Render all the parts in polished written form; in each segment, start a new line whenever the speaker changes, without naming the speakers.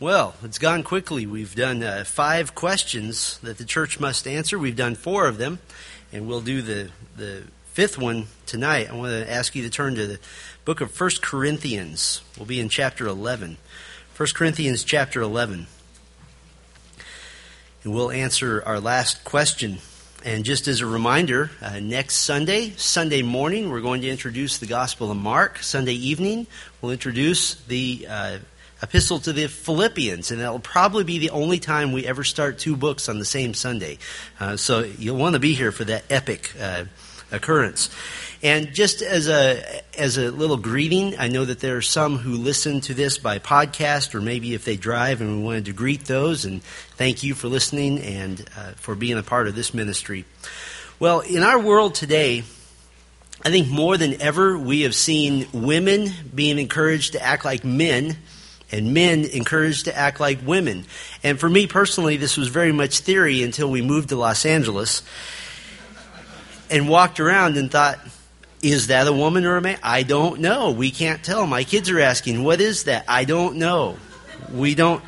Well, it's gone quickly. We've done 5 questions that the church must answer. We've done 4 of them, and we'll do the 5th one tonight. I want to ask you to turn to the book of 1 Corinthians. We'll be in chapter 11. 1 Corinthians chapter 11. And we'll answer our last question. And just as a reminder, next Sunday morning, we're going to introduce the Gospel of Mark. Sunday evening, we'll introduce the Epistle to the Philippians, and that'll probably be the only time we ever start 2 books on the same Sunday. So you'll want to be here for that epic occurrence. And just as a little greeting, I know that there are some who listen to this by podcast, or maybe if they drive, and we wanted to greet those and thank you for listening and for being a part of this ministry. Well, in our world today, I think more than ever, we have seen women being encouraged to act like men, and men encouraged to act like women. And for me personally, this was very much theory until we moved to Los Angeles and walked around and thought, is that a woman or a man? I don't know. We can't tell. My kids are asking, what is that? I don't know. We don't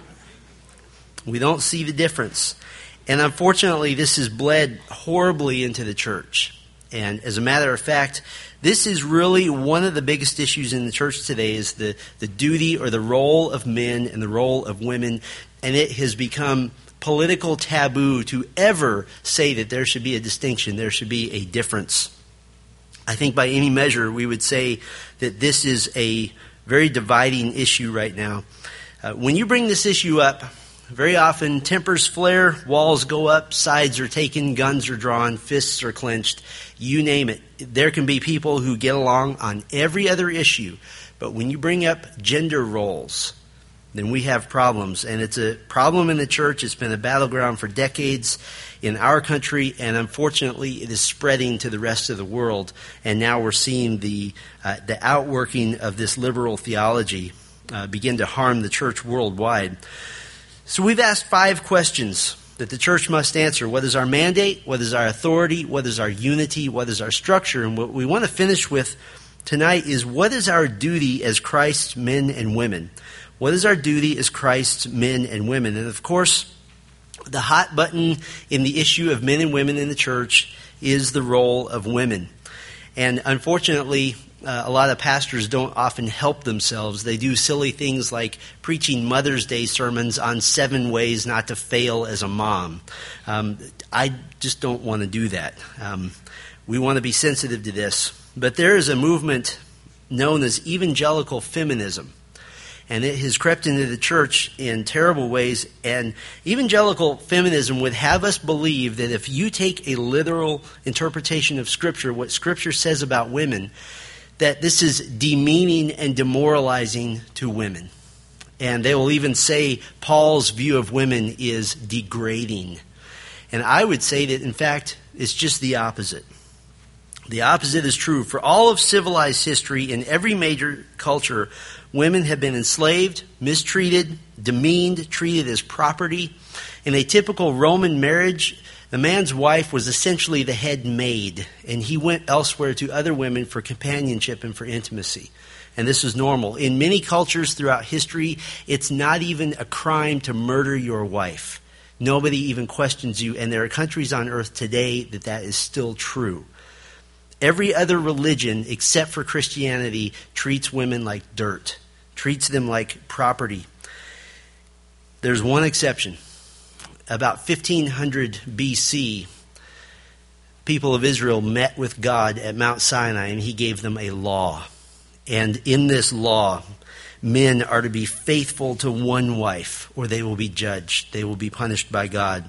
see the difference. And unfortunately, this has bled horribly into the church. And as a matter of fact, this is really one of the biggest issues in the church today, is the duty or the role of men and the role of women. And it has become political taboo to ever say that there should be a distinction, there should be a difference. I think by any measure we would say that this is a very dividing issue right now. When you bring this issue up, very often tempers flare, walls go up, sides are taken, guns are drawn, fists are clenched, you name it. There can be people who get along on every other issue, but when you bring up gender roles, then we have problems. And it's a problem in the church. It's been a battleground for decades in our country, and unfortunately it is spreading to the rest of the world. And now we're seeing the outworking of this liberal theology begin to harm the church worldwide. So we've asked 5 questions that the church must answer. What is our mandate? What is our authority? What is our unity? What is our structure? And what we want to finish with tonight is, what is our duty as Christ's men and women? What is our duty as Christ's men and women? And of course, the hot button in the issue of men and women in the church is the role of women. And unfortunately, a lot of pastors don't often help themselves. They do silly things like preaching Mother's Day sermons on 7 ways not to fail as a mom. I just don't want to do that. We want to be sensitive to this. But there is a movement known as evangelical feminism. And it has crept into the church in terrible ways. And evangelical feminism would have us believe that if you take a literal interpretation of Scripture, what Scripture says about women, that this is demeaning and demoralizing to women. And they will even say Paul's view of women is degrading. And I would say that, in fact, it's just the opposite. The opposite is true. For all of civilized history, in every major culture, women have been enslaved, mistreated, demeaned, treated as property. In a typical Roman marriage, the man's wife was essentially the head maid, and he went elsewhere to other women for companionship and for intimacy. And this is normal. In many cultures throughout history, it's not even a crime to murder your wife. Nobody even questions you, and there are countries on earth today that is still true. Every other religion, except for Christianity, treats women like dirt, treats them like property. There's one exception. About 1500 BC, people of Israel met with God at Mount Sinai, and he gave them a law. And in this law, men are to be faithful to one wife, or they will be judged. They will be punished by God.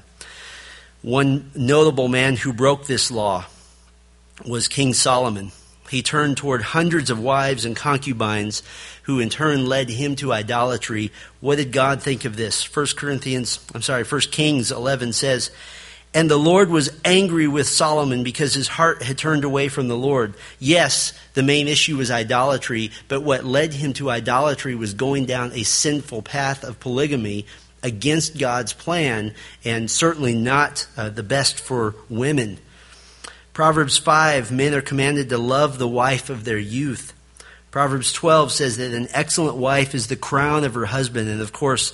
One notable man who broke this law was King Solomon. He turned toward hundreds of wives and concubines who in turn led him to idolatry. What did God think of this? 1 Kings 11 says, "And the Lord was angry with Solomon because his heart had turned away from the Lord." Yes, the main issue was idolatry, but what led him to idolatry was going down a sinful path of polygamy against God's plan, and certainly not the best for women. Proverbs 5, men are commanded to love the wife of their youth. Proverbs 12 says that an excellent wife is the crown of her husband. And of course,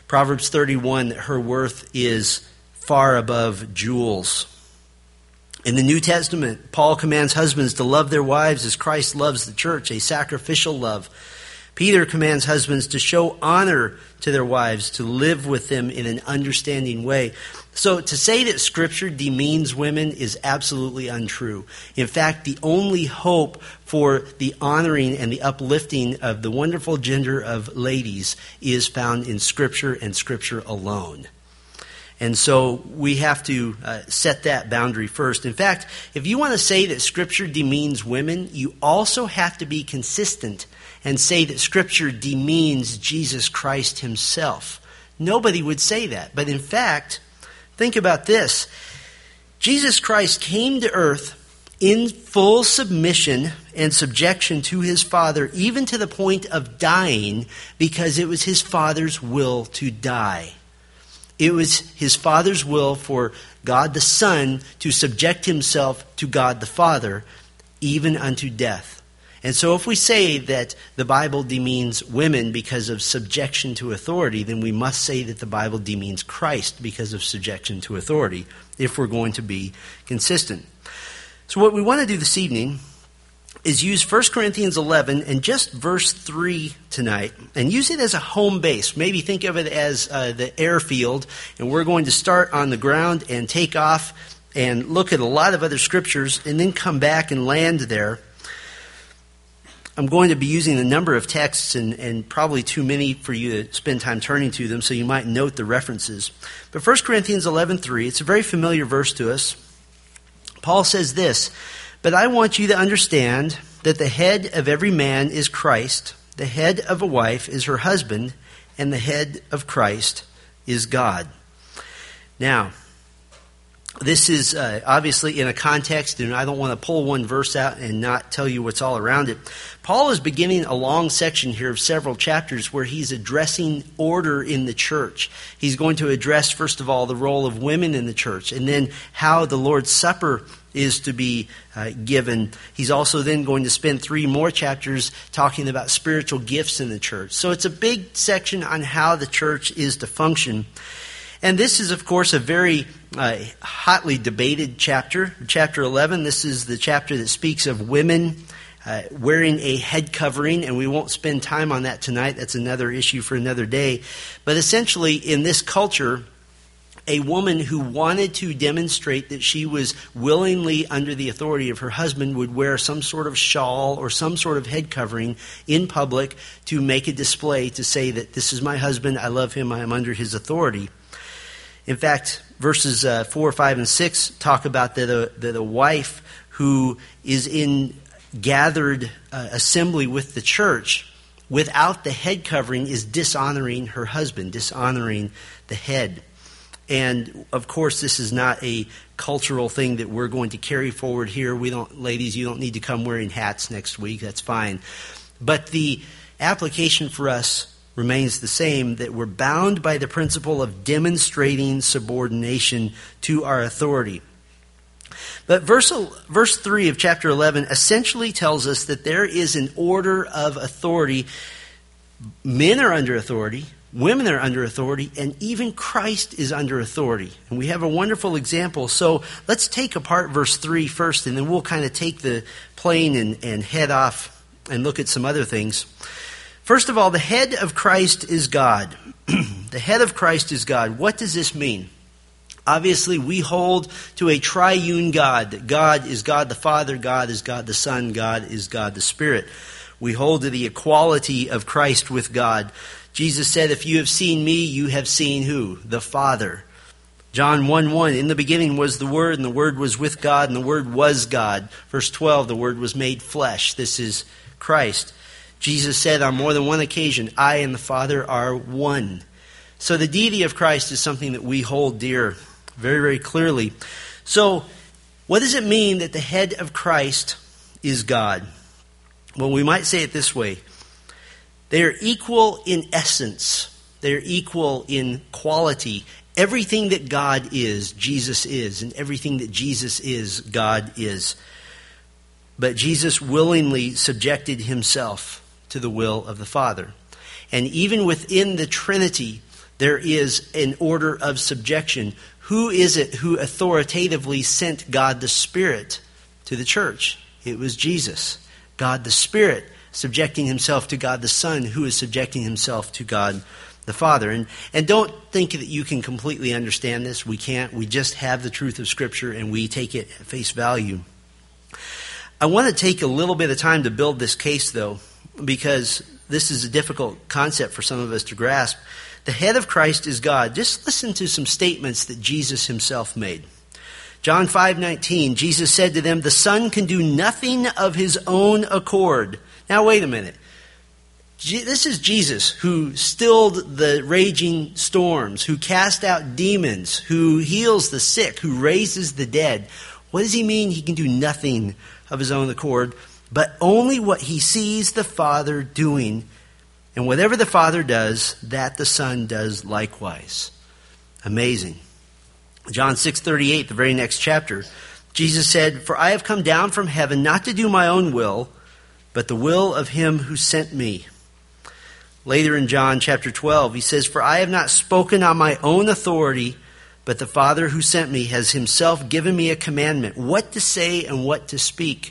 Proverbs 31, that her worth is far above jewels. In the New Testament, Paul commands husbands to love their wives as Christ loves the church, a sacrificial love. Peter commands husbands to show honor to their wives, to live with them in an understanding way. So to say that Scripture demeans women is absolutely untrue. In fact, the only hope for the honoring and the uplifting of the wonderful gender of ladies is found in Scripture and Scripture alone. And so we have to set that boundary first. In fact, if you want to say that Scripture demeans women, you also have to be consistent and say that Scripture demeans Jesus Christ himself. Nobody would say that. But in fact, think about this. Jesus Christ came to earth in full submission and subjection to his Father, even to the point of dying, because it was his Father's will to die. It was his Father's will for God the Son to subject himself to God the Father, even unto death. And so if we say that the Bible demeans women because of subjection to authority, then we must say that the Bible demeans Christ because of subjection to authority, if we're going to be consistent. So what we want to do this evening is use 1 Corinthians 11 and just verse 3 tonight, and use it as a home base. Maybe think of it as the airfield, and we're going to start on the ground and take off and look at a lot of other scriptures and then come back and land there. I'm going to be using a number of texts and probably too many for you to spend time turning to them, so you might note the references. But 1 Corinthians 11:3, it's a very familiar verse to us. Paul says this, "But I want you to understand that the head of every man is Christ, the head of a wife is her husband, and the head of Christ is God." Now, this is obviously in a context, and I don't want to pull one verse out and not tell you what's all around it. Paul is beginning a long section here of several chapters where he's addressing order in the church. He's going to address, first of all, the role of women in the church, and then how the Lord's Supper is to be given. He's also then going to spend 3 more chapters talking about spiritual gifts in the church. So it's a big section on how the church is to function. And this is, of course, a very hotly debated chapter. Chapter 11, this is the chapter that speaks of women wearing a head covering, and we won't spend time on that tonight. That's another issue for another day. But essentially, in this culture, a woman who wanted to demonstrate that she was willingly under the authority of her husband would wear some sort of shawl or some sort of head covering in public to make a display to say that this is my husband, I love him, I am under his authority. In fact, verses 4, 5, and 6 talk about that a wife who is in gathered assembly with the church without the head covering is dishonoring her husband, dishonoring the head. And, of course, this is not a cultural thing that we're going to carry forward here. Ladies, you don't need to come wearing hats next week. That's fine. But the application for us remains the same, that we're bound by the principle of demonstrating subordination to our authority. But verse 3 of chapter 11 essentially tells us that there is an order of authority. Men are under authority, women are under authority, and even Christ is under authority. And we have a wonderful example. So let's take apart verse 3 first, and then we'll kind of take the plane and head off and look at some other things. First of all, the head of Christ is God. The head of Christ is God. What does this mean? Obviously, we hold to a triune God, that God is God the Father, God is God the Son, God is God the Spirit. We hold to the equality of Christ with God. Jesus said, "If you have seen me, you have seen" who? The Father. John 1:1, "In the beginning was the Word, and the Word was with God, and the Word was God." Verse 12, "The Word was made flesh." This is Christ. Jesus said on more than one occasion, "I and the Father are one." So the deity of Christ is something that we hold dear very, very clearly. So what does it mean that the head of Christ is God? Well, we might say it this way. They are equal in essence. They are equal in quality. Everything that God is, Jesus is. And everything that Jesus is, God is. But Jesus willingly subjected himself to the will of the Father. And even within the Trinity, there is an order of subjection. Who is it who authoritatively sent God the Spirit to the church? It was Jesus. God the Spirit subjecting himself to God the Son, who is subjecting himself to God the Father. And don't think that you can completely understand this. We can't. We just have the truth of Scripture and we take it at face value. I want to take a little bit of time to build this case, though, because this is a difficult concept for some of us to grasp. The head of Christ is God. Just listen to some statements that Jesus himself made. John 5:19, Jesus said to them, "The Son can do nothing of his own accord." Now wait a minute. This is Jesus who stilled the raging storms, who cast out demons, who heals the sick, who raises the dead. What does he mean he can do nothing of his own accord, but only what he sees the Father doing? And whatever the Father does, that the Son does likewise. Amazing. John 6:38, the very next chapter, Jesus said, "For I have come down from heaven not to do my own will, but the will of him who sent me." Later in John chapter 12, he says, "For I have not spoken on my own authority, but the Father who sent me has himself given me a commandment, what to say and what to speak."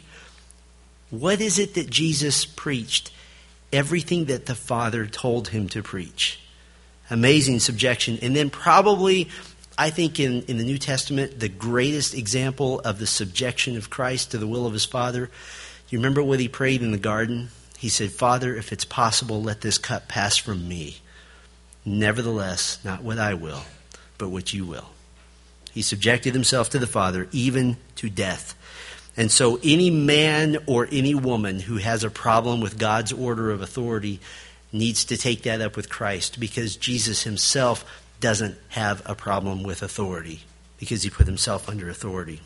What is it that Jesus preached? Everything that the Father told him to preach. Amazing subjection. And then probably, I think in the New Testament, the greatest example of the subjection of Christ to the will of his Father. You remember what he prayed in the garden? He said, "Father, if it's possible, let this cup pass from me. Nevertheless, not what I will, but what you will." He subjected himself to the Father, even to death. And so any man or any woman who has a problem with God's order of authority needs to take that up with Christ, because Jesus himself doesn't have a problem with authority because he put himself under authority.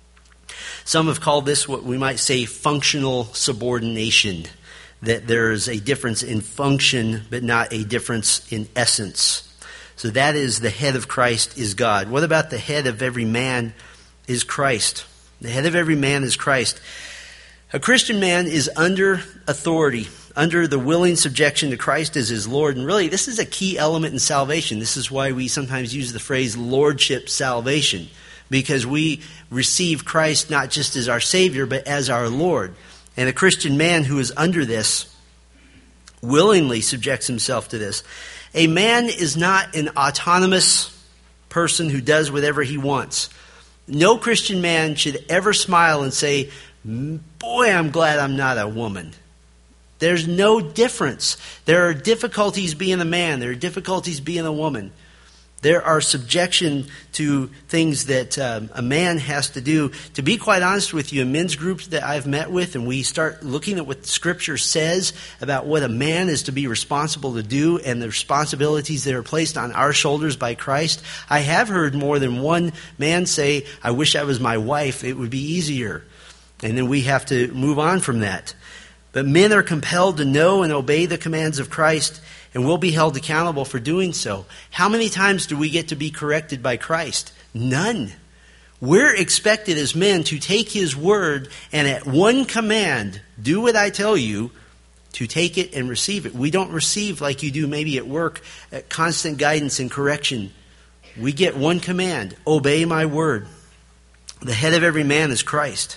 Some have called this what we might say functional subordination, that there's a difference in function but not a difference in essence. So that is the head of Christ is God. What about the head of every man is Christ? The head of every man is Christ. A Christian man is under authority, under the willing subjection to Christ as his Lord. And really, this is a key element in salvation. This is why we sometimes use the phrase lordship salvation, because we receive Christ not just as our Savior, but as our Lord. And a Christian man who is under this willingly subjects himself to this. A man is not an autonomous person who does whatever he wants. No Christian man should ever smile and say, "Boy, I'm glad I'm not a woman." There's no difference. There are difficulties being a man. There are difficulties being a woman. There are subjection to things that a man has to do. To be quite honest with you, in men's groups that I've met with, and we start looking at what Scripture says about what a man is to be responsible to do and the responsibilities that are placed on our shoulders by Christ, I have heard more than one man say, "I wish I was my wife. It would be easier." And then we have to move on from that. But men are compelled to know and obey the commands of Christ, and will be held accountable for doing so. How many times do we get to be corrected by Christ? None. We're expected as men to take his word and at one command, "Do what I tell you," to take it and receive it. We don't receive like you do maybe at work, constant guidance and correction. We get one command: obey my word. The head of every man is Christ.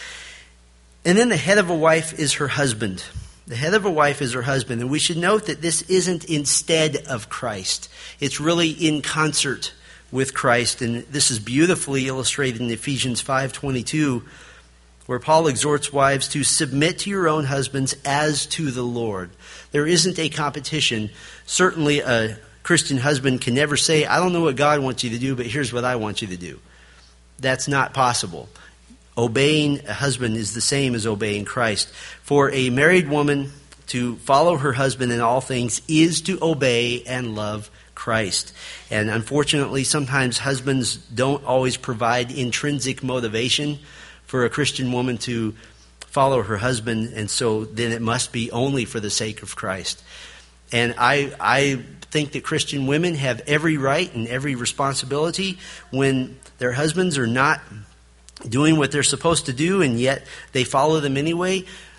And then the head of a wife is her husband. The head of a wife is her husband. And we should note that this isn't instead of Christ. It's really in concert with Christ. And this is beautifully illustrated in Ephesians 5:22, where Paul exhorts wives to submit to your own husbands as to the Lord. There isn't a competition. Certainly a Christian husband can never say, "I don't know what God wants you to do, but here's what I want you to do." That's not possible. Obeying a husband is the same as obeying Christ. For a married woman to follow her husband in all things is to obey and love Christ. And unfortunately, sometimes husbands don't always provide intrinsic motivation for a Christian woman to follow her husband, and so then it must be only for the sake of Christ. And I think that Christian women have every right and every responsibility when their husbands are not doing what they're supposed to do, and yet they follow them anyway.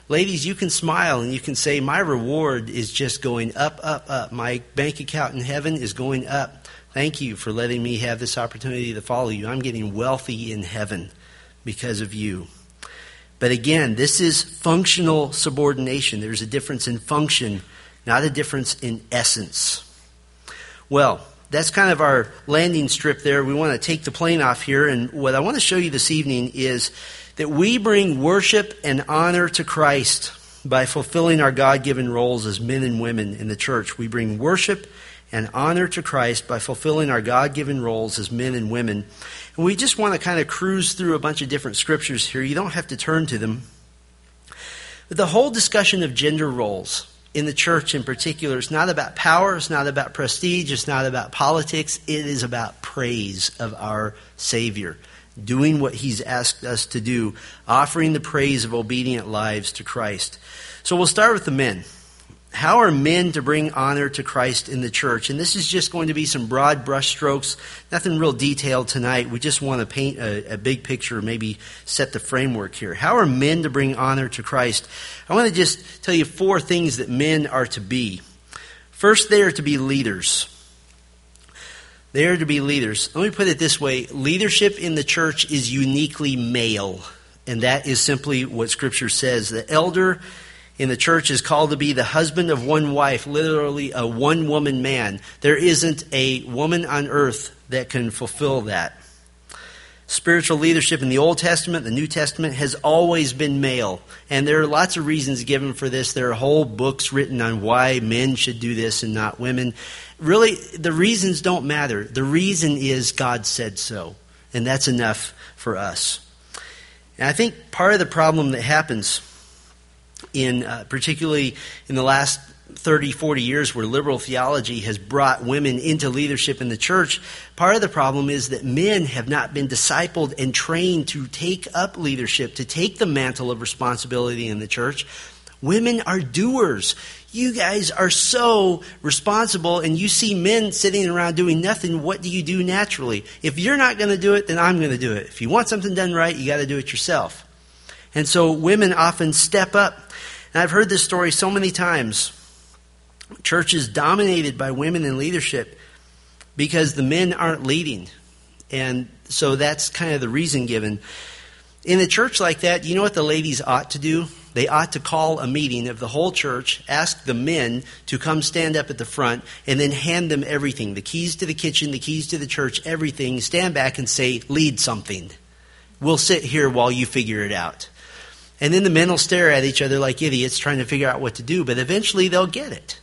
ladies, you can smile and you can say, my reward is just going up, up, up. My bank account in heaven is going up. Thank you for letting me have this opportunity to follow you. I'm getting wealthy in heaven because of you. But again, this is functional subordination. There's a difference in function, not a difference in essence. Well, that's kind of our landing strip there. We want to take the plane off here. And what I want to show you this evening is that we bring worship and honor to Christ by fulfilling our God-given roles as men and women in the church. We bring worship and honor to Christ by fulfilling our God-given roles as men and women. And we just want to kind of cruise through a bunch of different scriptures here. You don't have to turn to them. But the whole discussion of gender roles in the church in particular is not about power, it's not about prestige, it's not about politics. It is about praise of our Savior, doing what He's asked us to do, offering the praise of obedient lives to Christ. So we'll start with the men. How are men to bring honor to Christ in the church? And this is just going to be some broad brushstrokes, nothing real detailed tonight. We just want to paint a big picture, maybe set the framework here. How are men to bring honor to Christ? I want to just tell you 4 things that men are to be. First, they are to be leaders. They are to be leaders. Let me put it this way. Leadership in the church is uniquely male. And that is simply what Scripture says. The elder in the church is called to be the husband of one wife, literally a one-woman man. There isn't a woman on earth that can fulfill that. Spiritual leadership in the Old Testament, the New Testament, has always been male. And there are lots of reasons given for this. There are whole books written on why men should do this and not women. Really, the reasons don't matter. The reason is God said so. And that's enough for us. And I think part of the problem that happens particularly in the last 30, 40 years where liberal theology has brought women into leadership in the church, part of the problem is that men have not been discipled and trained to take up leadership, to take the mantle of responsibility in the church. Women are doers. You guys are so responsible, and you see men sitting around doing nothing. What do you do naturally? If you're not going to do it, then I'm going to do it. If you want something done right, you got to do it yourself. And so women often step up. And I've heard this story so many times. Churches dominated by women in leadership because the men aren't leading. And so that's kind of the reason given. In a church like that, you know what the ladies ought to do? They ought to call a meeting of the whole church, ask the men to come stand up at the front, and then hand them everything. The keys to the kitchen, the keys to the church, everything. Stand back and say, lead something. We'll sit here while you figure it out. And then the men will stare at each other like idiots trying to figure out what to do, but eventually they'll get it.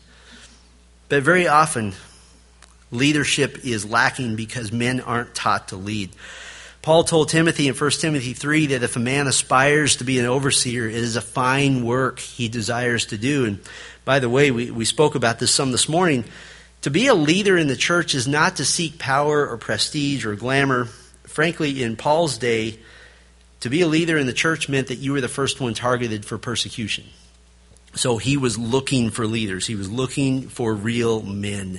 But very often, leadership is lacking because men aren't taught to lead. Paul told Timothy in 1 Timothy 3 that if a man aspires to be an overseer, it is a fine work he desires to do. And by the way, we spoke about this some this morning. To be a leader in the church is not to seek power or prestige or glamour. Frankly, in Paul's day, to be a leader in the church meant that you were the first one targeted for persecution. So he was looking for leaders. He was looking for real men.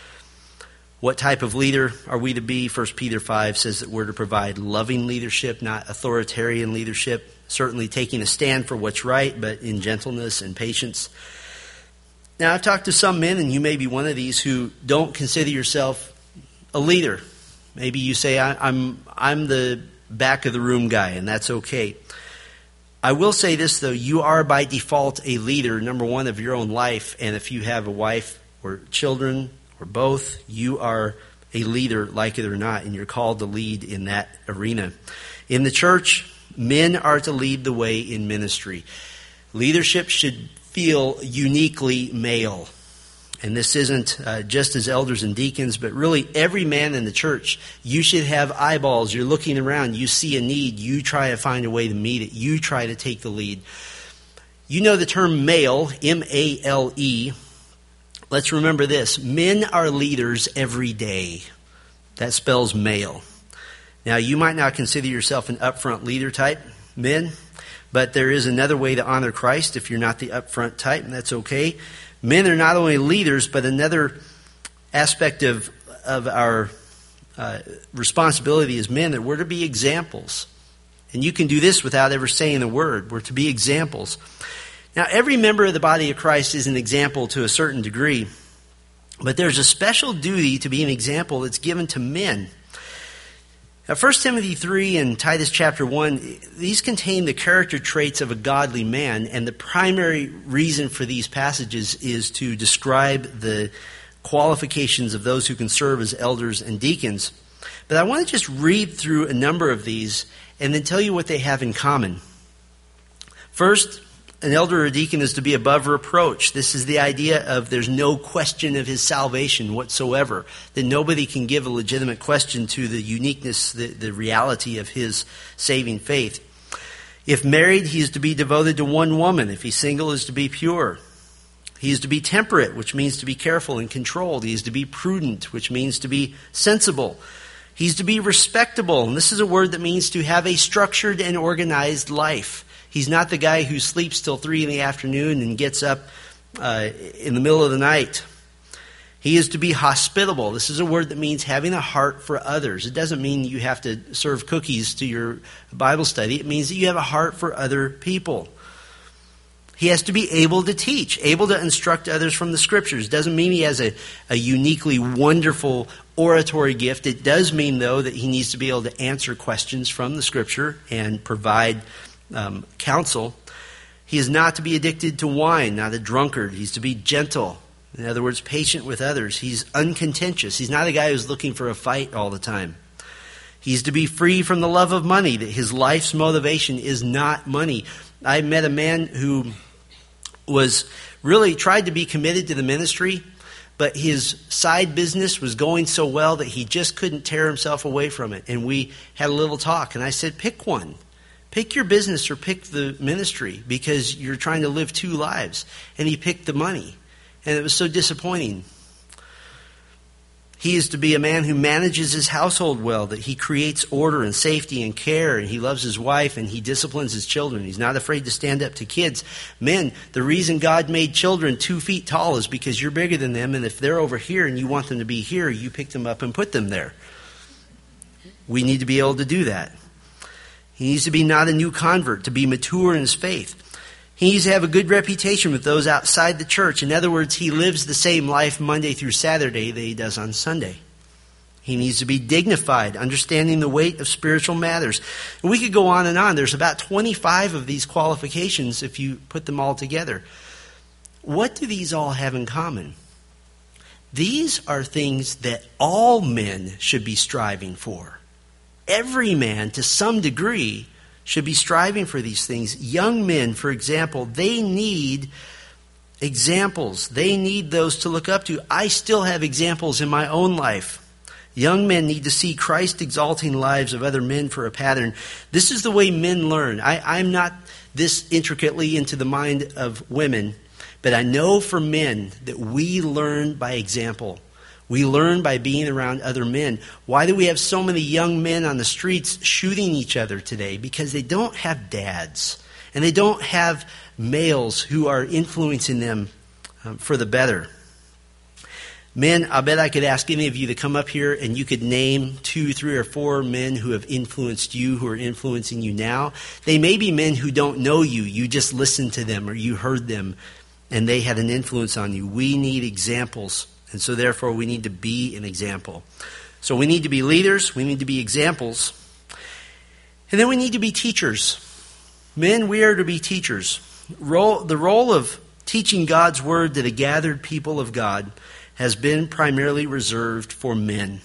What type of leader are we to be? 1 Peter 5 says that we're to provide loving leadership, not authoritarian leadership. Certainly taking a stand for what's right, but in gentleness and patience. Now, I've talked to some men, and you may be one of these, who don't consider yourself a leader. Maybe you say, I'm the back of the room guy, and that's okay. I will say this, though. You are by default a leader, number one, of your own life. And if you have a wife or children or both, you are a leader, like it or not, and you're called to lead in that arena. In the church, men are to lead the way in ministry. Leadership should feel uniquely male. And this isn't just as elders and deacons, but really every man in the church. You should have eyeballs. You're looking around. You see a need. You try to find a way to meet it. You try to take the lead. You know the term male, M-A-L-E. Let's remember this. Men are leaders every day. That spells male. Now, you might not consider yourself an upfront leader type, men, but there is another way to honor Christ if you're not the upfront type, and that's okay. Men are not only leaders, but another aspect of our responsibility as men, that we're to be examples. And you can do this without ever saying a word. We're to be examples. Now, every member of the body of Christ is an example to a certain degree, but there's a special duty to be an example that's given to men. Now, 1 Timothy 3 and Titus chapter 1, these contain the character traits of a godly man, and the primary reason for these passages is to describe the qualifications of those who can serve as elders and deacons. But I want to just read through a number of these and then tell you what they have in common. First, an elder or deacon is to be above reproach. This is the idea of there's no question of his salvation whatsoever, that nobody can give a legitimate question to the uniqueness, the reality of his saving faith. If married, he is to be devoted to one woman. If he's single, he is to be pure. He is to be temperate, which means to be careful and controlled. He is to be prudent, which means to be sensible. He's to be respectable, and this is a word that means to have a structured and organized life. He's not the guy who sleeps till 3 in the afternoon and gets up in the middle of the night. He is to be hospitable. This is a word that means having a heart for others. It doesn't mean you have to serve cookies to your Bible study. It means that you have a heart for other people. He has to be able to teach, able to instruct others from the Scriptures. It doesn't mean he has a uniquely wonderful oratory gift. It does mean, though, that he needs to be able to answer questions from the Scripture and provide counsel. He is not to be addicted to wine, not a drunkard. He's to be gentle. In other words, patient with others. He's uncontentious. He's not a guy who's looking for a fight all the time. He's to be free from the love of money, that his life's motivation is not money. I met a man who was really tried to be committed to the ministry, but his side business was going so well that he just couldn't tear himself away from it. And we had a little talk, and I said, pick one. Pick your business or pick the ministry, because you're trying to live two lives. And he picked the money. And it was so disappointing. He is to be a man who manages his household well, that he creates order and safety and care, and he loves his wife, and he disciplines his children. He's not afraid to stand up to kids. Men, the reason God made children 2 feet tall is because you're bigger than them, and if they're over here and you want them to be here, you pick them up and put them there. We need to be able to do that. He needs to be not a new convert, to be mature in his faith. He needs to have a good reputation with those outside the church. In other words, he lives the same life Monday through Saturday that he does on Sunday. He needs to be dignified, understanding the weight of spiritual matters. And we could go on and on. There's about 25 of these qualifications if you put them all together. What do these all have in common? These are things that all men should be striving for. Every man, to some degree, should be striving for these things. Young men, for example, they need examples. They need those to look up to. I still have examples in my own life. Young men need to see Christ-exalting lives of other men for a pattern. This is the way men learn. I'm not this intricately into the mind of women, but I know for men that we learn by example. We learn by being around other men. Why do we have so many young men on the streets shooting each other today? Because they don't have dads. And they don't have males who are influencing them for the better. Men, I bet I could ask any of you to come up here and you could name 2, 3, or 4 men who have influenced you, who are influencing you now. They may be men who don't know you. You just listened to them or you heard them and they had an influence on you. We need examples. And so therefore we need to be an example. So we need to be leaders. We need to be examples. And then we need to be teachers. Men, we are to be teachers. The role of teaching God's word to the gathered people of God has been primarily reserved for men.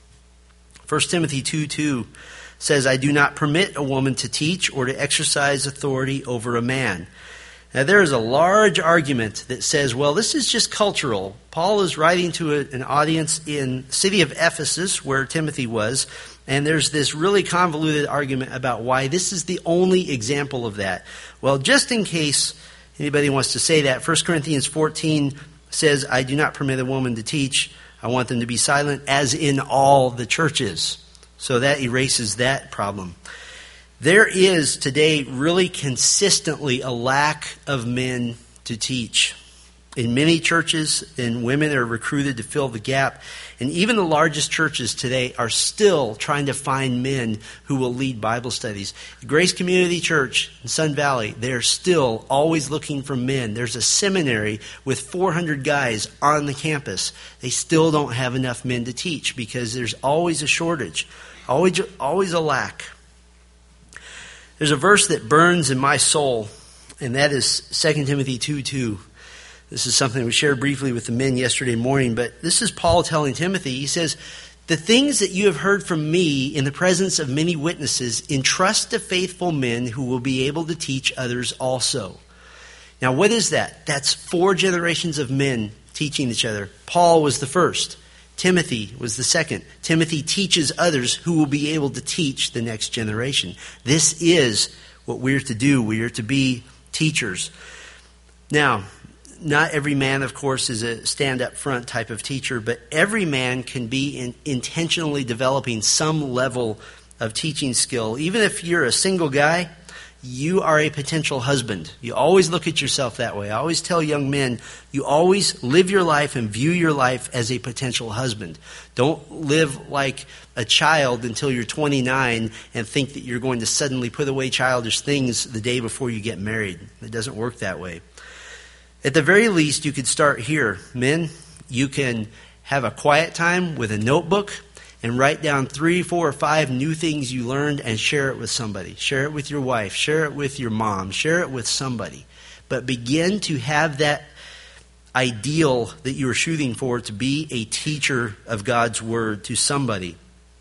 1 Timothy 2:2 says, I do not permit a woman to teach or to exercise authority over a man. Now, there is a large argument that says, well, this is just cultural. Paul is writing to an audience in the city of Ephesus, where Timothy was, and there's this really convoluted argument about why this is the only example of that. Well, just in case anybody wants to say that, 1 Corinthians 14 says, I do not permit a woman to teach. I want them to be silent, as in all the churches. So that erases that problem. There is today really consistently a lack of men to teach. In many churches, and women are recruited to fill the gap. And even the largest churches today are still trying to find men who will lead Bible studies. Grace Community Church in Sun Valley, they're still always looking for men. There's a seminary with 400 guys on the campus. They still don't have enough men to teach because there's always a shortage, always a lack. There's a verse that burns in my soul, and that is 2 Timothy 2:2. This is something we shared briefly with the men yesterday morning, but this is Paul telling Timothy. He says, "The things that you have heard from me in the presence of many witnesses, entrust to faithful men who will be able to teach others also." Now, what is that? That's 4 generations of men teaching each other. Paul was the first. Timothy was the second. Timothy teaches others who will be able to teach the next generation. This is what we're to do. We are to be teachers. Now, not every man, of course, is a stand-up-front type of teacher, but every man can be intentionally developing some level of teaching skill. Even if you're a single guy, you are a potential husband. You always look at yourself that way. I always tell young men, you always live your life and view your life as a potential husband. Don't live like a child until you're 29 and think that you're going to suddenly put away childish things the day before you get married. It doesn't work that way. At the very least, you could start here. Men, you can have a quiet time with a notebook and write down 3, 4, or 5 new things you learned and share it with somebody. Share it with your wife. Share it with your mom. Share it with somebody. But begin to have that ideal that you are shooting for to be a teacher of God's Word to somebody.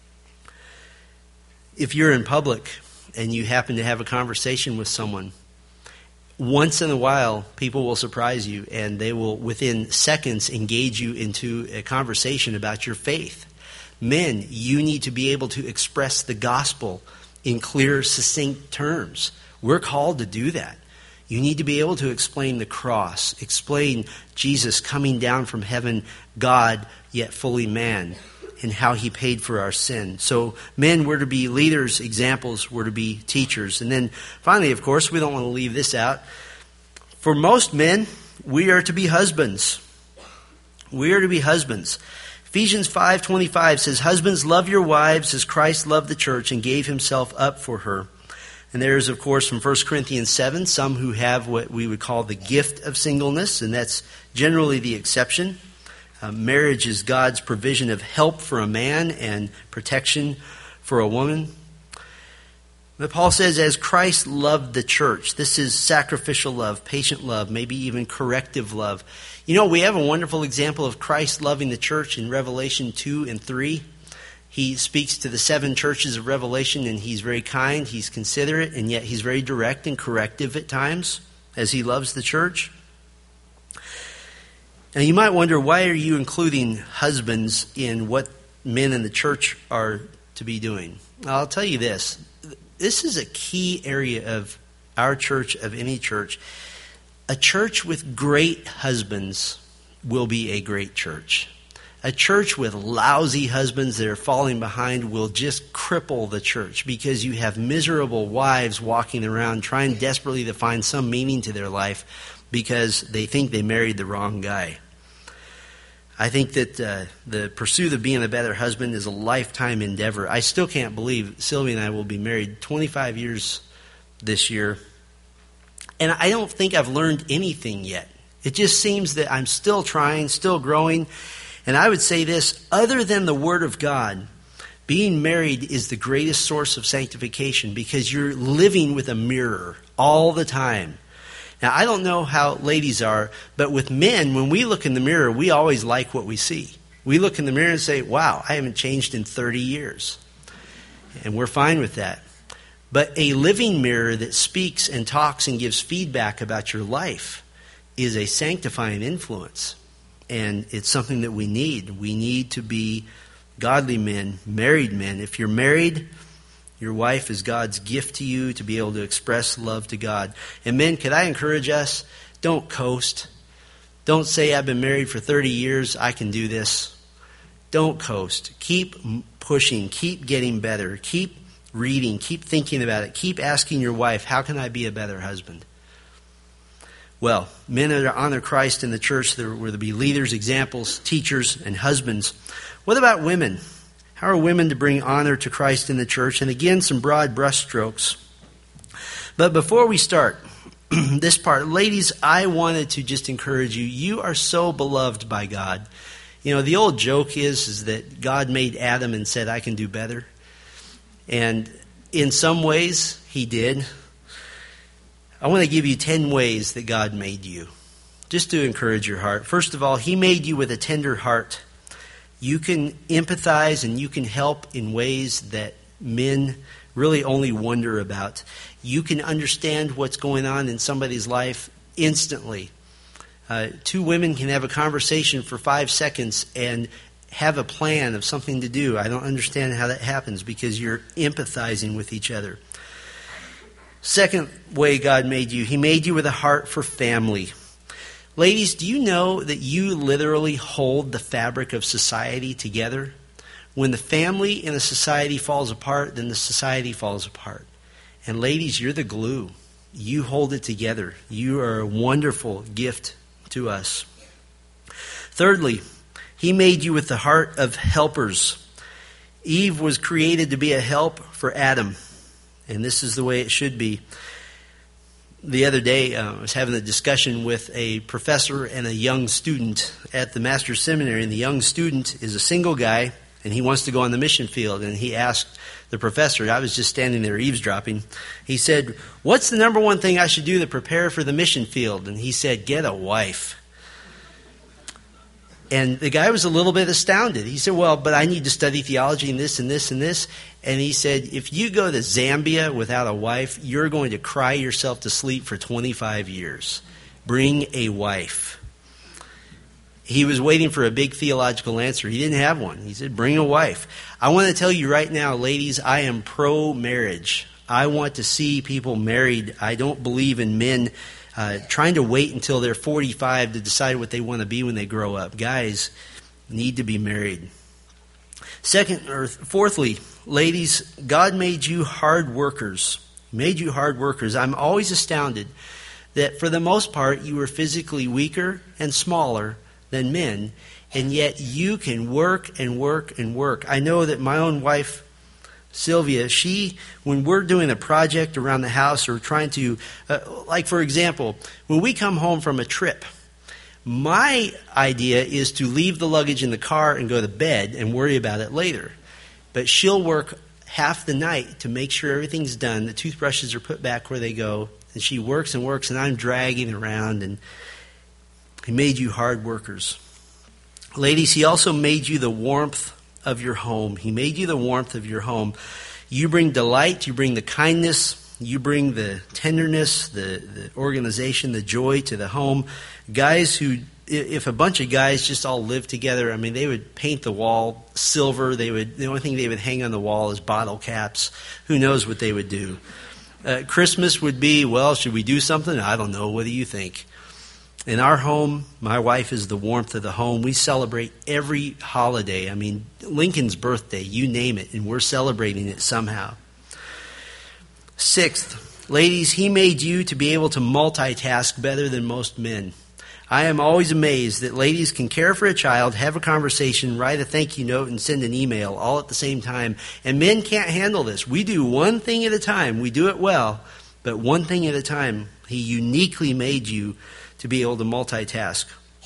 If you're in public and you happen to have a conversation with someone, once in a while, people will surprise you and they will, within seconds, engage you into a conversation about your faith. Men, you need to be able to express the gospel in clear, succinct terms. We're called to do that. You need to be able to explain the cross, explain Jesus coming down from heaven, God, yet fully man, and how he paid for our sin. So men, we're to be leaders, examples, we're to be teachers. And then finally, of course, we don't want to leave this out. For most men, we are to be husbands. We are to be husbands. Ephesians 5:25 says, "Husbands, love your wives as Christ loved the church and gave himself up for her." And there's, of course, from 1 Corinthians 7, some who have what we would call the gift of singleness, and that's generally the exception. Marriage is God's provision of help for a man and protection for a woman. But Paul says, as Christ loved the church. This is sacrificial love, patient love, maybe even corrective love. You know, we have a wonderful example of Christ loving the church in Revelation 2 and 3. He speaks to the 7 churches of Revelation, and he's very kind, he's considerate, and yet he's very direct and corrective at times as he loves the church. Now, you might wonder, why are you including husbands in what men in the church are to be doing? I'll tell you this. This is a key area of our church, of any church. A church with great husbands will be a great church. A church with lousy husbands that are falling behind will just cripple the church, because you have miserable wives walking around trying desperately to find some meaning to their life because they think they married the wrong guy. I think that the pursuit of being a better husband is a lifetime endeavor. I still can't believe Sylvia and I will be married 25 years this year. And I don't think I've learned anything yet. It just seems that I'm still trying, still growing. And I would say this, other than the Word of God, being married is the greatest source of sanctification, because you're living with a mirror all the time. Now, I don't know how ladies are, but with men, when we look in the mirror, we always like what we see. We look in the mirror and say, wow, I haven't changed in 30 years. And we're fine with that. But a living mirror that speaks and talks and gives feedback about your life is a sanctifying influence. And it's something that we need. We need to be godly men, married men. If you're married, your wife is God's gift to you to be able to express love to God. And men, could I encourage us? Don't coast. Don't say, I've been married for 30 years, I can do this. Don't coast. Keep pushing. Keep getting better. Keep reading. Keep thinking about it. Keep asking your wife, how can I be a better husband? Well, men that honor Christ in the church, there will be leaders, examples, teachers, and husbands. What about women? How are women to bring honor to Christ in the church? And again, some broad brushstrokes. But before we start this part, ladies, I wanted to just encourage you. You are so beloved by God. You know, the old joke is that God made Adam and said, I can do better. And in some ways, he did. I want to give you 10 ways that God made you, just to encourage your heart. First of all, he made you with a tender heart. You can empathize and you can help in ways that men really only wonder about. You can understand what's going on in somebody's life instantly. Two women can have a conversation for 5 seconds and have a plan of something to do. I don't understand how that happens because you're empathizing with each other. Second way God made you, he made you with a heart for family. Ladies, do you know that you literally hold the fabric of society together? When the family in a society falls apart, then the society falls apart. And ladies, you're the glue. You hold it together. You are a wonderful gift to us. Thirdly, he made you with the heart of helpers. Eve was created to be a help for Adam. And this is the way it should be. The other day, I was having a discussion with a professor and a young student at the Master's Seminary. And the young student is a single guy, and he wants to go on the mission field. And he asked the professor, I was just standing there eavesdropping, he said, what's the number one thing I should do to prepare for the mission field? And he said, get a wife. And the guy was a little bit astounded. He said, well, but I need to study theology and this and this and this. And he said, if you go to Zambia without a wife, you're going to cry yourself to sleep for 25 years. Bring a wife. He was waiting for a big theological answer. He didn't have one. He said, bring a wife. I want to tell you right now, ladies, I am pro-marriage. I want to see people married. I don't believe in men trying to wait until they're 45 to decide what they want to be when they grow up. Guys need to be married. Fourthly, ladies, God made you hard workers. He made you hard workers. I'm always astounded that for the most part you are physically weaker and smaller than men, and yet you can work and work and work. I know that my own wife, Sylvia, when we're doing a project around the house or trying to, like for example, when we come home from a trip, my idea is to leave the luggage in the car and go to bed and worry about it later. But she'll work half the night to make sure everything's done. The toothbrushes are put back where they go. And she works and works, and I'm dragging around. And he made you hard workers. Ladies, he also made you the warmth of your home. He made you the warmth of your home. You bring delight. You bring the kindness. You bring the tenderness, the organization, the joy to the home. Guys who, if a bunch of guys just all lived together, I mean, they would paint the wall silver. The only thing they would hang on the wall is bottle caps. Who knows what they would do? Christmas would be, well, should we do something? I don't know. What do you think? In our home, my wife is the warmth of the home. We celebrate every holiday. I mean, Lincoln's birthday, you name it, and we're celebrating it somehow. Sixth, ladies, he made you to be able to multitask better than most men. I am always amazed that ladies can care for a child, have a conversation, write a thank you note, and send an email all at the same time. And men can't handle this. We do one thing at a time. We do it well, but one thing at a time. He uniquely made you to be able to multitask.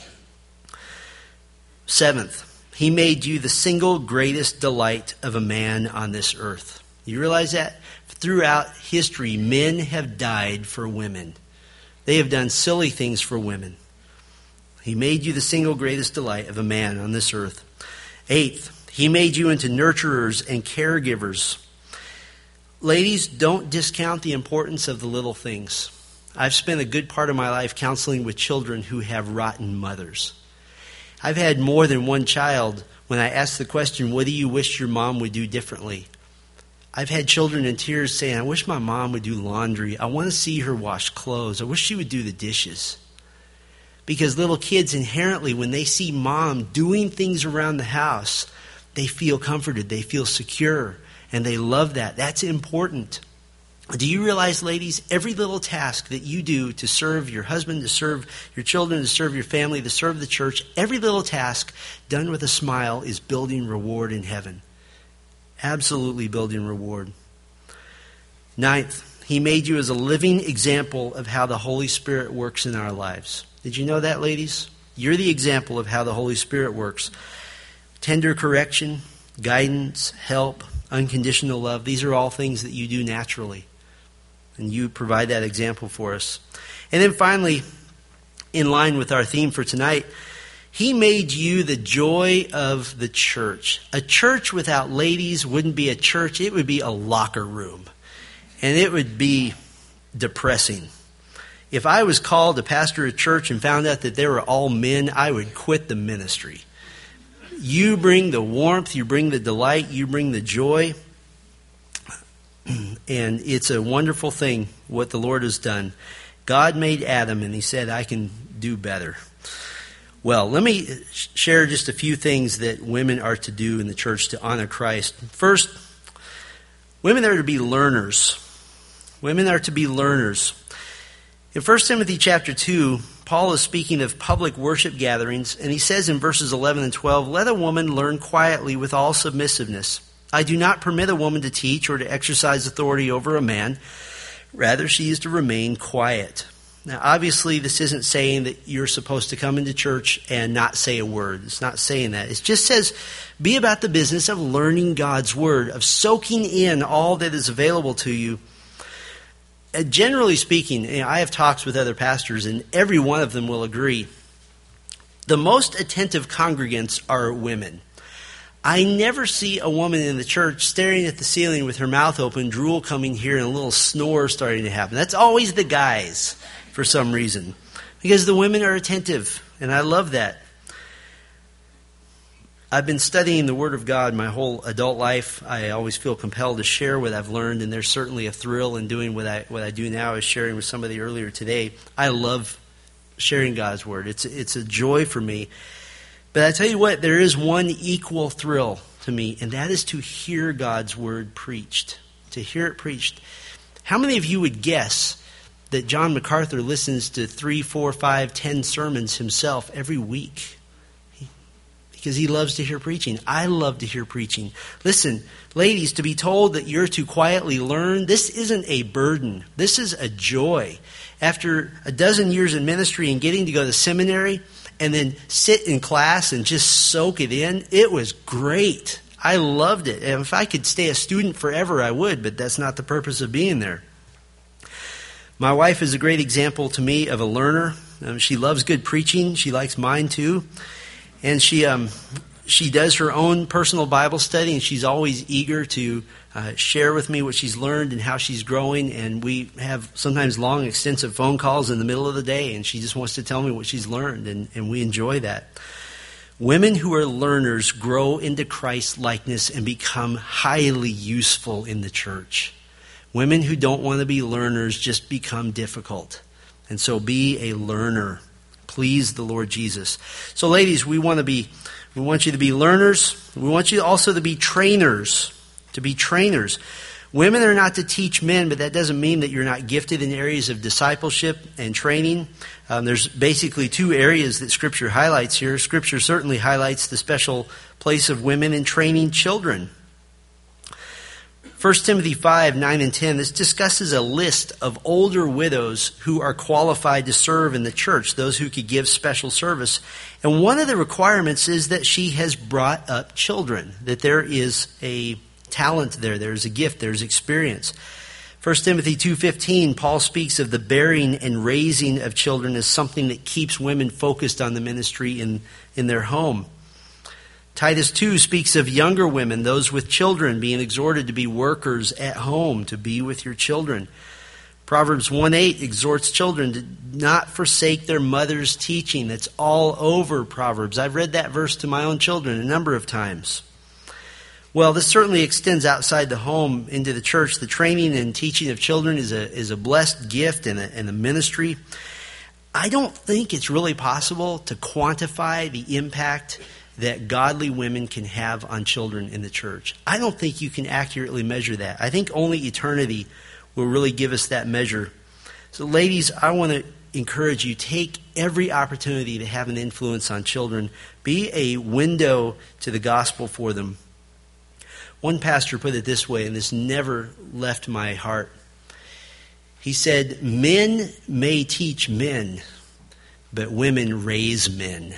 Seventh, he made you the single greatest delight of a man on this earth. You realize that? Throughout history, men have died for women. They have done silly things for women. He made you the single greatest delight of a man on this earth. Eighth, he made you into nurturers and caregivers. Ladies, don't discount the importance of the little things. I've spent a good part of my life counseling with children who have rotten mothers. I've had more than one child when I ask the question, what do you wish your mom would do differently? I've had children in tears saying, I wish my mom would do laundry. I want to see her wash clothes. I wish she would do the dishes. Because little kids inherently, when they see mom doing things around the house, they feel comforted, they feel secure, and they love that. That's important. Do you realize, ladies, every little task that you do to serve your husband, to serve your children, to serve your family, to serve the church, every little task done with a smile is building reward in heaven. Absolutely building reward. Ninth, he made you as a living example of how the Holy Spirit works in our lives. Did you know that, ladies? You're the example of how the Holy Spirit works. Tender correction, guidance, help, unconditional love. These are all things that you do naturally. And you provide that example for us. And then finally, in line with our theme for tonight, he made you the joy of the church. A church without ladies wouldn't be a church. It would be a locker room. And it would be depressing. If I was called to pastor a church and found out that they were all men, I would quit the ministry. You bring the warmth, you bring the delight, you bring the joy. And it's a wonderful thing what the Lord has done. God made Adam and he said, I can do better. Well, let me share just a few things that women are to do in the church to honor Christ. First, women are to be learners. Women are to be learners. In 1 Timothy chapter 2, Paul is speaking of public worship gatherings, and he says in verses 11 and 12, let a woman learn quietly with all submissiveness. I do not permit a woman to teach or to exercise authority over a man. Rather, she is to remain quiet. Now, obviously, this isn't saying that you're supposed to come into church and not say a word. It's not saying that. It just says, be about the business of learning God's word, of soaking in all that is available to you. Generally speaking, I have talks with other pastors, and every one of them will agree. The most attentive congregants are women. I never see a woman in the church staring at the ceiling with her mouth open, drool coming here, and a little snore starting to happen. That's always the guys for some reason, because the women are attentive, and I love that. I've been studying the Word of God my whole adult life. I always feel compelled to share what I've learned, and there's certainly a thrill in doing what I do now, as sharing with somebody earlier today. I love sharing God's Word. It's a joy for me. But I tell you what, there is one equal thrill to me, and that is to hear God's Word preached. To hear it preached. How many of you would guess that John MacArthur listens to 3, 4, 5, 10 sermons himself every week? Because he loves to hear preaching. I love to hear preaching. Listen, ladies, to be told that you're to quietly learn, this isn't a burden. This is a joy. After a dozen years in ministry and getting to go to seminary and then sit in class and just soak it in, it was great. I loved it. And if I could stay a student forever, I would, but that's not the purpose of being there. My wife is a great example to me of a learner. She loves good preaching. She likes mine too. And she does her own personal Bible study, and she's always eager to share with me what she's learned and how she's growing. And we have sometimes long, extensive phone calls in the middle of the day, and she just wants to tell me what she's learned, and we enjoy that. Women who are learners grow into Christ's likeness and become highly useful in the church. Women who don't want to be learners just become difficult. And so be a learner. Please the Lord Jesus. So ladies, we want you to be learners. We want you also to be trainers. To be trainers. Women are not to teach men, but that doesn't mean that you're not gifted in areas of discipleship and training. There's basically two areas that Scripture highlights here. Scripture certainly highlights the special place of women in training children. 1 Timothy 5, 9 and 10, this discusses a list of older widows who are qualified to serve in the church, those who could give special service. And one of the requirements is that she has brought up children, that there is a talent there, there's a gift, there's experience. 1 Timothy 2:15, Paul speaks of the bearing and raising of children as something that keeps women focused on the ministry in their home. Titus 2 speaks of younger women, those with children, being exhorted to be workers at home, to be with your children. Proverbs 1:8 exhorts children to not forsake their mother's teaching. That's all over Proverbs. I've read that verse to my own children a number of times. Well, this certainly extends outside the home into the church. The training and teaching of children is a blessed gift and a ministry. I don't think it's really possible to quantify the impact that godly women can have on children in the church. I don't think you can accurately measure that. I think only eternity will really give us that measure. So ladies, I want to encourage you, take every opportunity to have an influence on children. Be a window to the gospel for them. One pastor put it this way, and this never left my heart. He said, men may teach men, but women raise men.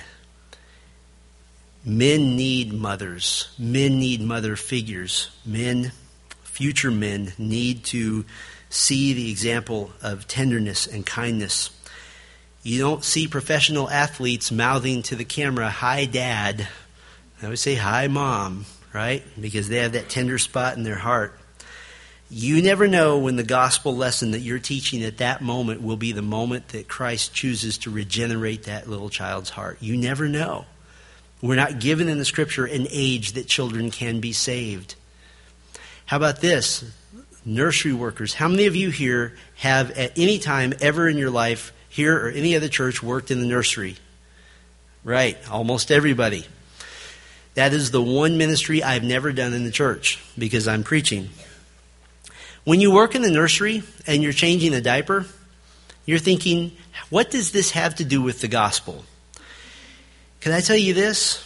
Men need mothers. Men need mother figures. Men, future men, need to see the example of tenderness and kindness. You don't see professional athletes mouthing to the camera, "Hi, Dad." I would say, "Hi, Mom," right? Because they have that tender spot in their heart. You never know when the gospel lesson that you're teaching at that moment will be the moment that Christ chooses to regenerate that little child's heart. You never know. We're not given in the Scripture an age that children can be saved. How about this? Nursery workers. How many of you here have at any time ever in your life, here or any other church, worked in the nursery? Right, almost everybody. That is the one ministry I've never done in the church because I'm preaching. When you work in the nursery and you're changing a diaper, you're thinking, what does this have to do with the gospel? Can I tell you this?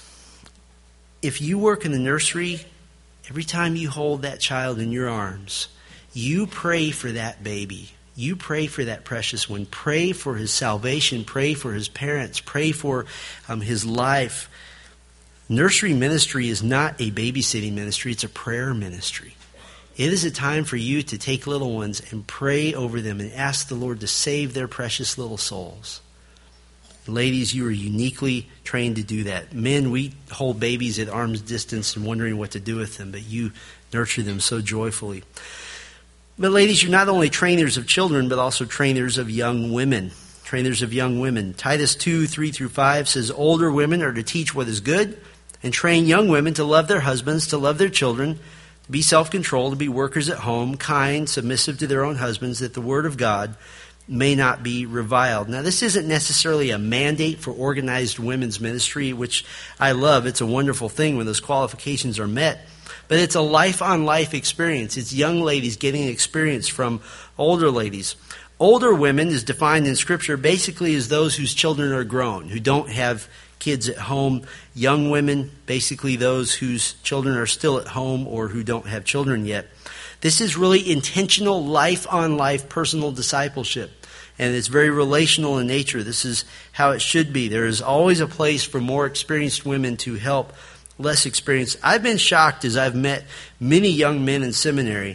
If you work in the nursery, every time you hold that child in your arms, you pray for that baby. You pray for that precious one. Pray for his salvation. Pray for his parents. Pray for his life. Nursery ministry is not a babysitting ministry. It's a prayer ministry. It is a time for you to take little ones and pray over them and ask the Lord to save their precious little souls. Ladies, you are uniquely trained to do that. Men, we hold babies at arm's distance and wondering what to do with them, but you nurture them so joyfully. But ladies, you're not only trainers of children, but also trainers of young women. Trainers of young women. Titus 2:3-5 says, older women are to teach what is good and train young women to love their husbands, to love their children, to be self-controlled, to be workers at home, kind, submissive to their own husbands, that the word of God may not be reviled. Now, this isn't necessarily a mandate for organized women's ministry, which I love. It's a wonderful thing when those qualifications are met. But it's a life-on-life experience. It's young ladies getting experience from older ladies. Older women is defined in Scripture basically as those whose children are grown, who don't have kids at home. Young women, basically those whose children are still at home or who don't have children yet. This is really intentional life-on-life personal discipleship. And it's very relational in nature. This is how it should be. There is always a place for more experienced women to help less experienced. I've been shocked as I've met many young men in seminary.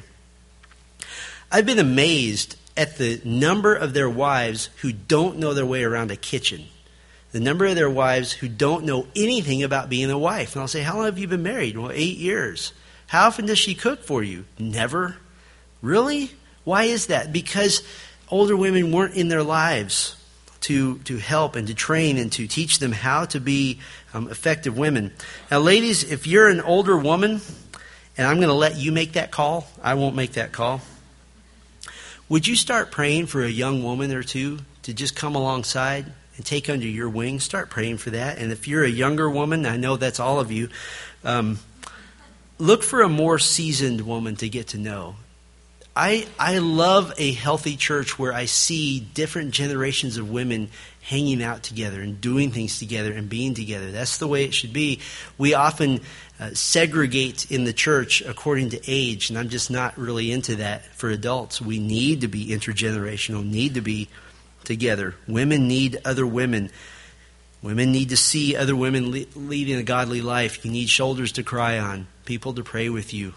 I've been amazed at the number of their wives who don't know their way around a kitchen. The number of their wives who don't know anything about being a wife. And I'll say, how long have you been married? Well, 8 years. How often does she cook for you? Never. Really? Why is that? Because older women weren't in their lives to help and to train and to teach them how to be effective women. Now, ladies, if you're an older woman, and I'm going to let you make that call, I won't make that call, would you start praying for a young woman or two to just come alongside and take under your wing? Start praying for that. And if you're a younger woman, I know that's all of you, look for a more seasoned woman to get to know. I love a healthy church where I see different generations of women hanging out together and doing things together and being together. That's the way it should be. We often segregate in the church according to age, and I'm just not really into that for adults. We need to be intergenerational, need to be together. Women need other women. Women need to see other women leading a godly life. You need shoulders to cry on, people to pray with you.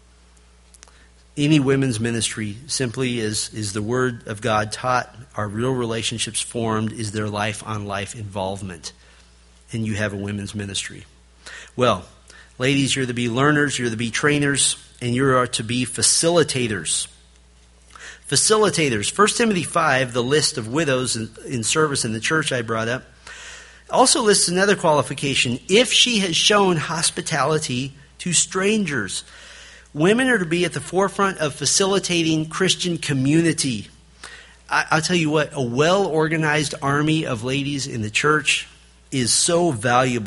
Any women's ministry simply is the Word of God taught, are real relationships formed, is their life-on-life involvement. And you have a women's ministry. Well, ladies, you're to be learners, you're to be trainers, and you are to be facilitators. Facilitators. 1 Timothy 5, the list of widows in service in the church I brought up, also lists another qualification. If she has shown hospitality to strangers. Women are to be at the forefront of facilitating Christian community. I'll tell you what, a well-organized army of ladies in the church is so valuable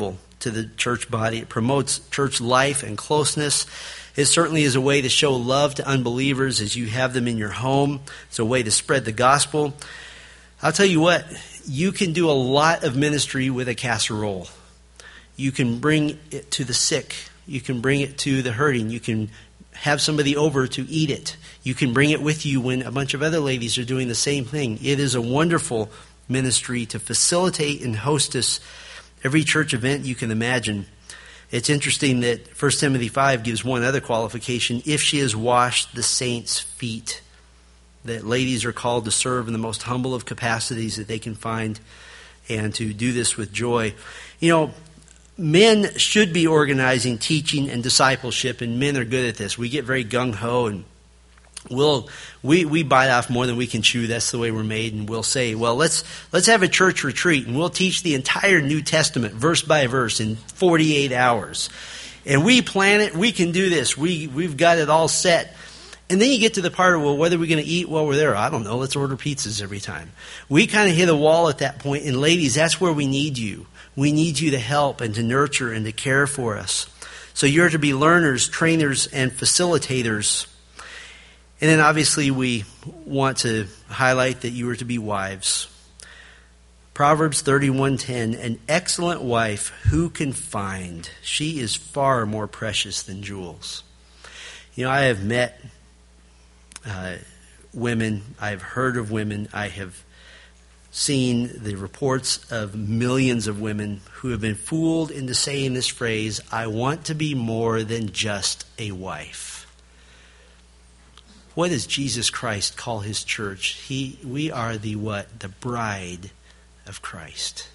to the church body. It promotes church life and closeness. It certainly is a way to show love to unbelievers as you have them in your home. It's a way to spread the gospel. I'll tell you what, you can do a lot of ministry with a casserole. You can bring it to the sick. You can bring it to the hurting. You can have somebody over to eat it. You can bring it with you when a bunch of other ladies are doing the same thing. It is a wonderful ministry to facilitate and hostess every church event you can imagine. It's interesting that 1 Timothy 5 gives one other qualification: if she has washed the saints' feet. That ladies are called to serve in the most humble of capacities that they can find, and to do this with joy. You know, men should be organizing teaching and discipleship, and men are good at this. We get very gung-ho, and we bite off more than we can chew. That's the way we're made. And we'll say, well, let's have a church retreat, and we'll teach the entire New Testament verse by verse in 48 hours. And we plan it. We can do this. We've got it all set. And then you get to the part of, well, whether we're going to eat while we're there, I don't know. Let's order pizzas every time. We kind of hit a wall at that point. And ladies, that's where we need you. We need you to help and to nurture and to care for us. So you're to be learners, trainers, and facilitators. And then obviously we want to highlight that you are to be wives. Proverbs 31:10, an excellent wife who can find? She is far more precious than jewels. You know, I have met women, I have heard of women, I have seen the reports of millions of women who have been fooled into saying this phrase, I want to be more than just a wife. What does Jesus Christ call his church? We are the what? The bride of Christ.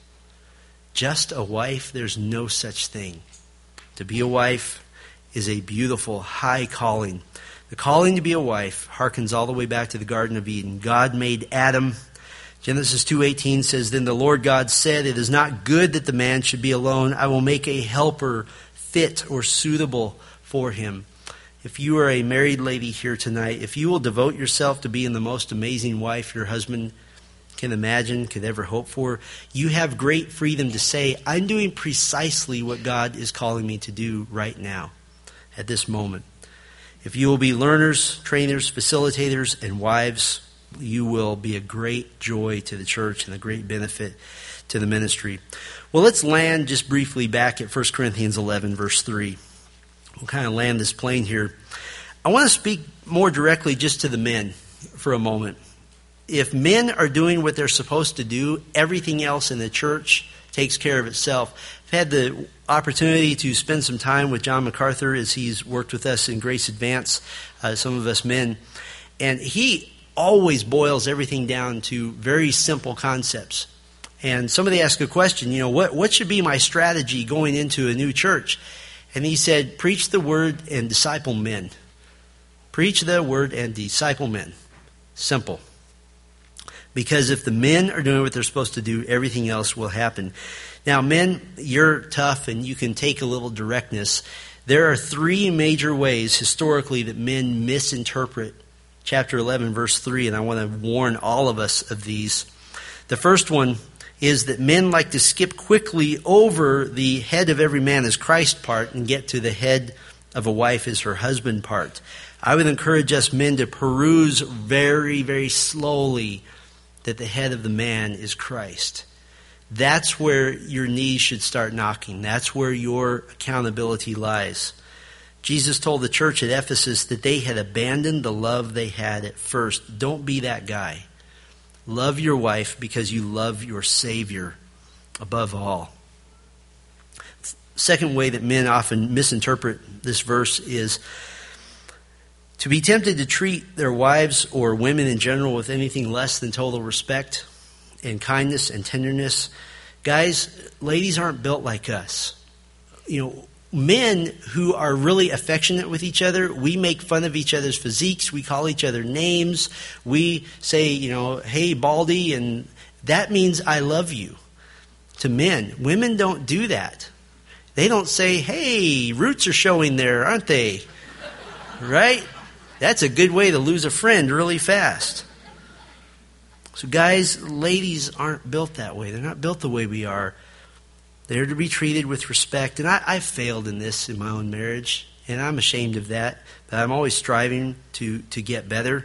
Just a wife? There's no such thing. To be a wife is a beautiful, high calling. The calling to be a wife harkens all the way back to the Garden of Eden. God made Adam. Genesis 2:18 says, then the Lord God said, it is not good that the man should be alone. I will make a helper fit or suitable for him. If you are a married lady here tonight, if you will devote yourself to being the most amazing wife your husband can imagine, could ever hope for, you have great freedom to say, I'm doing precisely what God is calling me to do right now, at this moment. If you will be learners, trainers, facilitators, and wives, you will be a great joy to the church and a great benefit to the ministry. Well, let's land just briefly back at 1 Corinthians 11, verse 3. We'll kind of land this plane here. I want to speak more directly just to the men for a moment. If men are doing what they're supposed to do, everything else in the church takes care of itself. I've had the opportunity to spend some time with John MacArthur as he's worked with us in Grace Advance, some of us men. And he always boils everything down to very simple concepts. And somebody asked a question, what should be my strategy going into a new church? And he said, preach the word and disciple men. Preach the word and disciple men. Simple. Because if the men are doing what they're supposed to do, everything else will happen. Now, men, you're tough and you can take a little directness. There are three major ways historically that men misinterpret chapter 11, verse 3, and I want to warn all of us of these. The first one is that men like to skip quickly over the head of every man as Christ part and get to the head of a wife as her husband part. I would encourage us men to peruse very, very slowly that the head of the man is Christ. That's where your knees should start knocking. That's where your accountability lies. Jesus told the church at Ephesus that they had abandoned the love they had at first. Don't be that guy. Love your wife because you love your Savior above all. Second way that men often misinterpret this verse is to be tempted to treat their wives or women in general with anything less than total respect and kindness and tenderness. Guys, ladies aren't built like us. Men who are really affectionate with each other, we make fun of each other's physiques. We call each other names. We say, hey, Baldy, and that means I love you to men. Women don't do that. They don't say, hey, roots are showing there, aren't they? Right? That's a good way to lose a friend really fast. So guys, ladies aren't built that way. They're not built the way we are. They're to be treated with respect. And I've failed in this in my own marriage, and I'm ashamed of that. But I'm always striving to get better.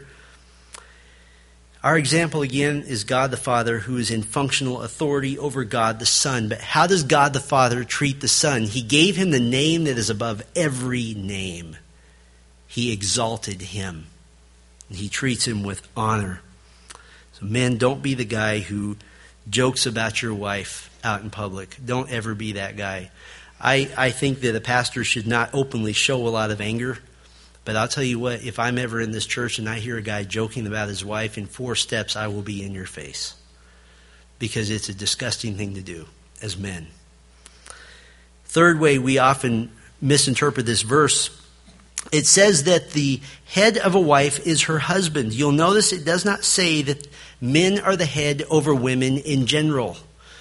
Our example, again, is God the Father, who is in functional authority over God the Son. But how does God the Father treat the Son? He gave him the name that is above every name. He exalted him. He treats him with honor. So men, don't be the guy who jokes about your wife out in public. Don't ever be that guy. I think that a pastor should not openly show a lot of anger. But I'll tell you what, if I'm ever in this church and I hear a guy joking about his wife, in 4 steps I will be in your face. Because it's a disgusting thing to do as men. Third way we often misinterpret this verse, it says that the head of a wife is her husband. You'll notice it does not say that men are the head over women in general.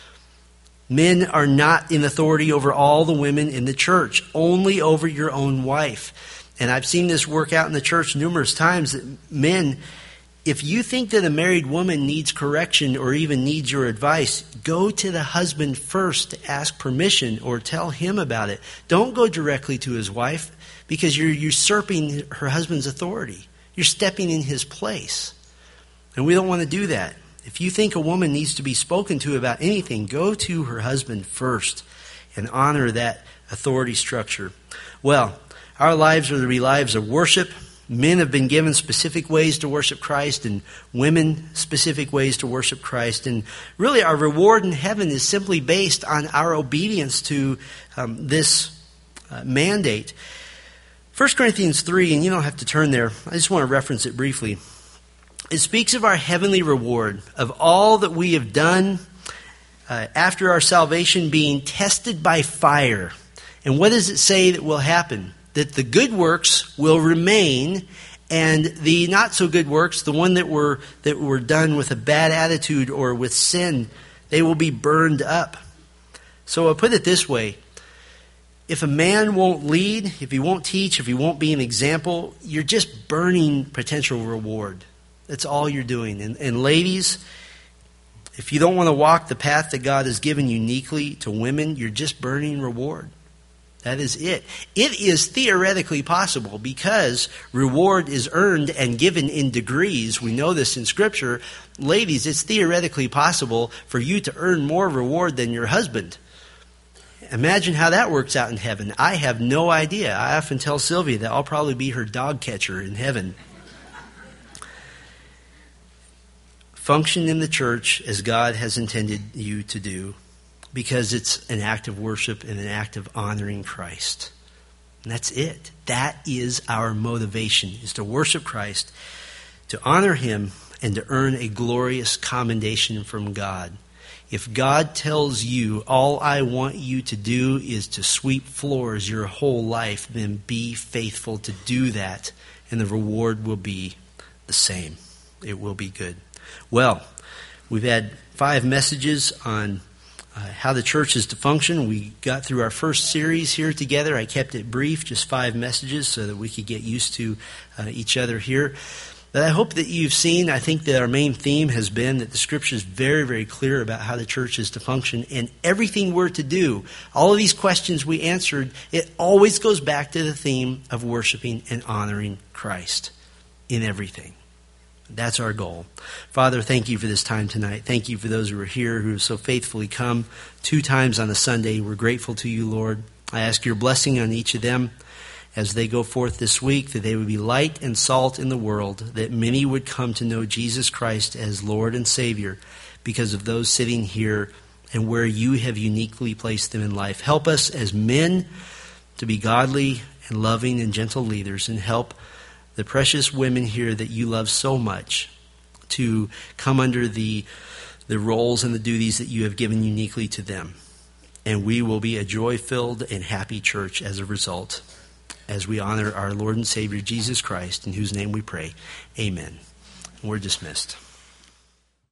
Men are not in authority over all the women in the church, only over your own wife. And I've seen this work out in the church numerous times, that men, if you think that a married woman needs correction or even needs your advice, go to the husband first to ask permission or tell him about it. Don't go directly to his wife, because you're usurping her husband's authority. You're stepping in his place. And we don't want to do that. If you think a woman needs to be spoken to about anything, go to her husband first and honor that authority structure. Well, our lives are to be lives of worship. Men have been given specific ways to worship Christ, and women specific ways to worship Christ. And really our reward in heaven is simply based on our obedience to this mandate. 1 Corinthians 3, and you don't have to turn there. I just want to reference it briefly. It speaks of our heavenly reward, of all that we have done after our salvation being tested by fire. And what does it say that will happen? That the good works will remain, and the not so good works, the one that were done with a bad attitude or with sin, they will be burned up. So I'll put it this way. If a man won't lead, if he won't teach, if he won't be an example, you're just burning potential reward. That's all you're doing. And ladies, if you don't want to walk the path that God has given uniquely to women, you're just burning reward. That is it. It is theoretically possible, because reward is earned and given in degrees. We know this in Scripture. Ladies, it's theoretically possible for you to earn more reward than your husband. Imagine how that works out in heaven. I have no idea. I often tell Sylvia that I'll probably be her dog catcher in heaven. Function in the church as God has intended you to do, because it's an act of worship and an act of honoring Christ. And that's it. That is our motivation, is to worship Christ, to honor him, and to earn a glorious commendation from God. If God tells you, all I want you to do is to sweep floors your whole life, then be faithful to do that, and the reward will be the same. It will be good. Well, we've had 5 messages on how the church is to function. We got through our first series here together. I kept it brief, just 5 messages, so that we could get used to each other here. But I hope that you've seen, I think that our main theme has been that the Scripture is very, very clear about how the church is to function. And everything we're to do, all of these questions we answered, it always goes back to the theme of worshiping and honoring Christ in everything. That's our goal. Father, thank you for this time tonight. Thank you for those who are here, who have so faithfully come 2 times on a Sunday. We're grateful to you, Lord. I ask your blessing on each of them as they go forth this week, that they would be light and salt in the world, that many would come to know Jesus Christ as Lord and Savior because of those sitting here and where you have uniquely placed them in life. Help us as men to be godly and loving and gentle leaders, and help the precious women here that you love so much to come under the roles and the duties that you have given uniquely to them. And we will be a joy-filled and happy church as a result, as we honor our Lord and Savior Jesus Christ, in whose name we pray. Amen. We're dismissed.